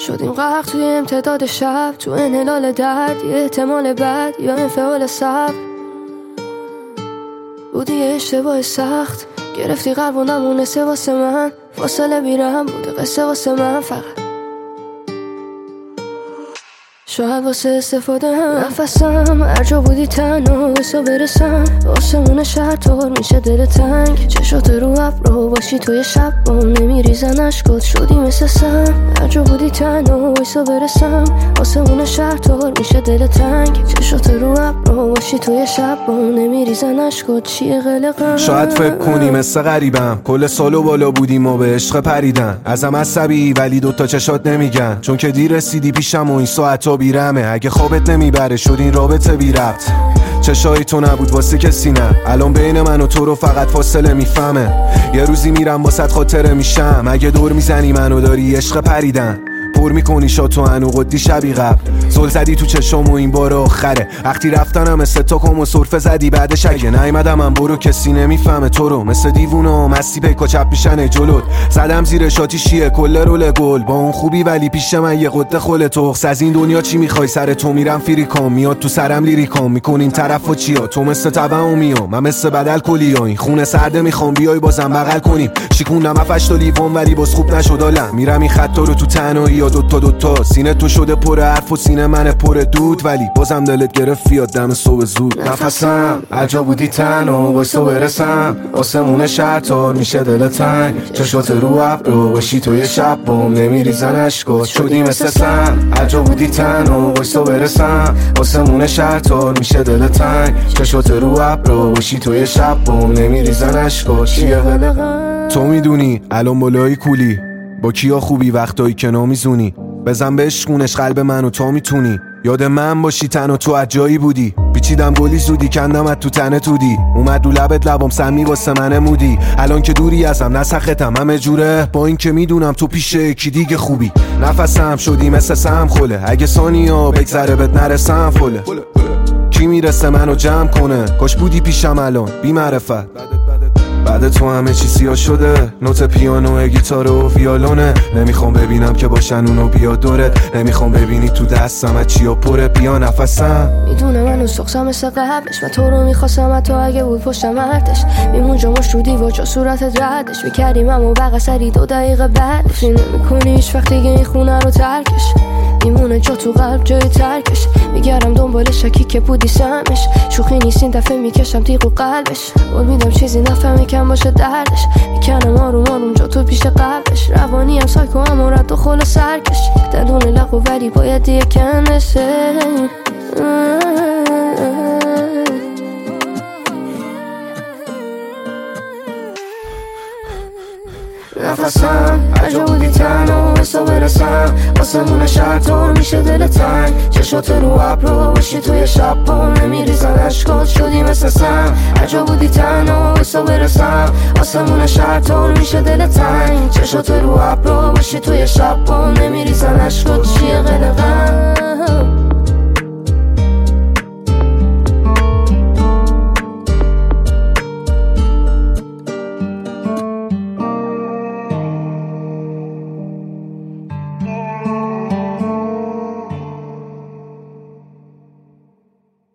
شدیم غرق توی امتداد شب، تو انحلال درد، یه احتمال بد یا انفعال صبر. بودی یه اشتباه سخت، گرفتی قلب و نمونسه واسه من، فاصله بیرم بوده قصه واسه من فقط. شاید واسه استفاده هم نفسم، هر جا بودی تنها واسه برسم. آسمون شهر طور میشه دل تنگ، چشات رو ابرو باشی توی شب بام نمیریزن اشکات، شدی مثل سم. هر جا بودی تنها واسه برسم. آسمون شهر طور میشه دل تنگ، چشات رو ابرو باشی توی شب بام نمیریزن اشکات، چیه قلقم. شاید فکر کنی مثل غریبم، کل سالو بالا بودیم و به عشق پریدن. ازم عصبی ولی دوتا چشات نمیگن، چون که دیر رسیدی پیشم و این ساعتا بیرمه. اگه خوابت نمیبره شد این رابطه بی ربط، چشای تو نبود واسه کسی نه. الان بین من و تو رو فقط فاصله میفهمه. یه روزی میرم واسط خاطره میشم، اگه دور میزنی منو داری عشق پریدن. پر میکنی شاتو انو قدی شبی قبل، زل زدی تو چشم و این بار آخره. وقتی رفتنم مثل تا کم و صرفه زدی بعدش اگه نیومدم من برو، کسی نمیفهمه تو رو. مثل دیوونا مستی پیکا چپ میشنه جلوت، زدم زیر شاتی شیه کل رول گل. با اون خوبی ولی پیش من یه قده خل تخص. از این دنیا چی میخوای سر تو میرم فریکام، میاد تو سرم لیریکام میکنین طرف و چیا. تو مثل تبعومیو من مثل بدل کلیا، این خونه سرده میخوام بیای بازم بغل کنیم. شیکوندم افشت و لیوان ولی باز خوب نشد حالم، میرم این خطا رو تو تنهایی دوتا سینه تو شده پر حرف و سینه من پر دود، ولی بازم دلت گرفت بیاد دم صبح زود. نفسم عجا بودی تنها واسه برسم. آسمون شهر تار میشه دل تنگ، چشات رو ابرو باشی توی شب بام نمیریزن اشکات، شدی مثل سم. عجا بودی تنها واسه برسم. آسمون شهر تار میشه دل تنگ، چشات رو ابرو باشی توی شب بام نمیریزن اشکات، چیه قلقم. تو میدونی الان بالای کولی با کیا خوبی وقتایی که نمیزونی، بزن به عشقونش قلب منو تا میتونی. یاد من باشی تنها تو عجایی بودی، پیچیدم گلی زودی کندمت تو تنه تودی. اومد رو لبت لبام سمی واسه من مودی، الان که دوری ازم نسختم همه جوره. با این که میدونم تو پیش یکی دیگه خوبی، نفسم شدی مثل سم خله. اگه ثانیا بگذره بهت نرسم فله، کی میرسه منو جمع کنه. کاش بودی پیشم الان بی معرفت، بعد تو همه چی سیاه شده. نوت پیانو گیتار و ویولونه، نمیخوام ببینم که باشن اونو بیاد دوره. نمیخوام ببینی تو دستم از چیا پره، بیا نفسم. میدونه منو سخصم مثل قبلش، من تو رو میخواستم تو اگه بود پشتم ارتش. میمون جاماش رو دیوار جا صورتت ردش میکردیم اما بقیه سری 2 دقیقه بعدش. نمیکنی هیچ وقت دیگه این خونه رو ترکش، میمونه جا تو قلب جای ترکش. میگردم دنبال شکی که بودی سمش، شوخی نیست این دفعه میکشم تیغ و قلبش. قول میدم چیزی نفهمی کم باشه دردش، میکنم آروم آروم جا تو پیش قبلش. روانی هم سایکو هم رد و خل سرکش، دلون لقو ولی باید یکم نشه. نفسم عجا بودی تنها واسه برسم. آسمون شهر طور میشه دل تنگ، چشات رو ابرو باشی توی شب بام نمیریزن اشکات، شدی مثل سم. عجا بودی تنها واسه برسم. آسمون شهر طور میشه دل تنگ، چشات رو ابرو باشی توی شب بام نمیریزن اشکات، چیه قلقم.